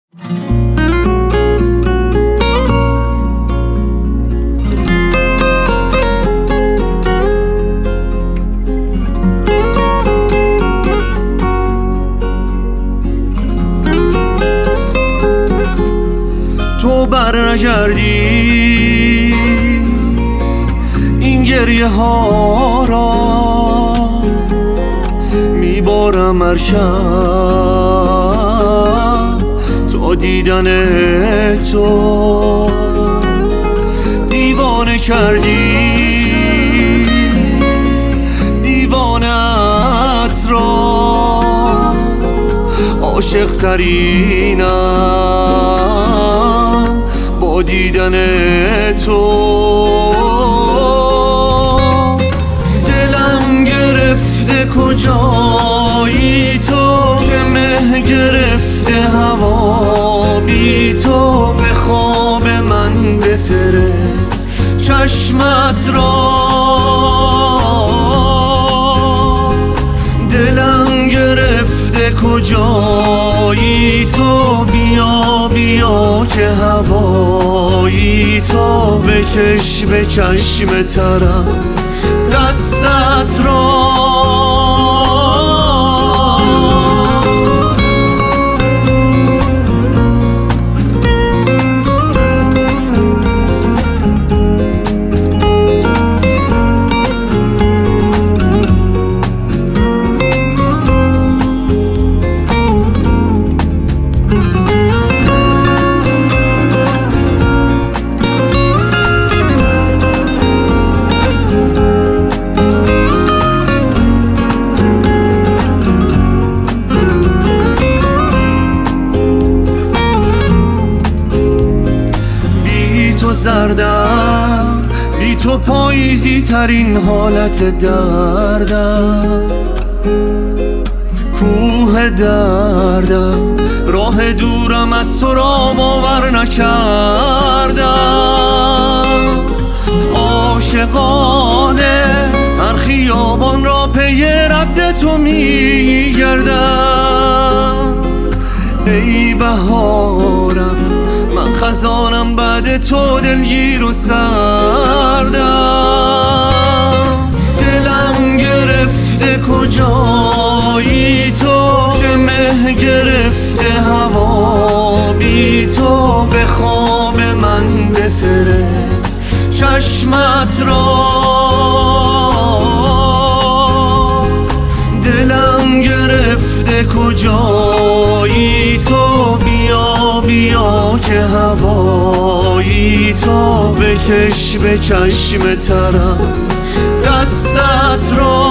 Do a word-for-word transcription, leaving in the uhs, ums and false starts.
تو بر نگردی این گریه ها را، میبارم هر شب تا دیدن تو. دیوانه کردی دیوانت را، عاشق ترینم با دیدن تو. دلم گرفته کجایی تو، که مه گرفته هوا بی تو. به خواب من بفرست چشمت را، دلم گرفته کجایی تو. بیا بیا که هوایی تو، بکش به چشم ترم دستت را. زردم بی تو پاییزی ترین حالت دردم، کوه دردم راه دورم از تو را باور نکردم. عاشقانه هر خیابان را پی رد تو میگردم. ای بهارم من خزانم بعد تو، دلگیر و سردم. دلم گرفته کجایی تو، که مه گرفته هوا بی تو. به خواب من بفرست چشمت را، دلم گرفته کجایی تو. بیا بیا که هوایی تو، بکش به چشم ترم دستت را.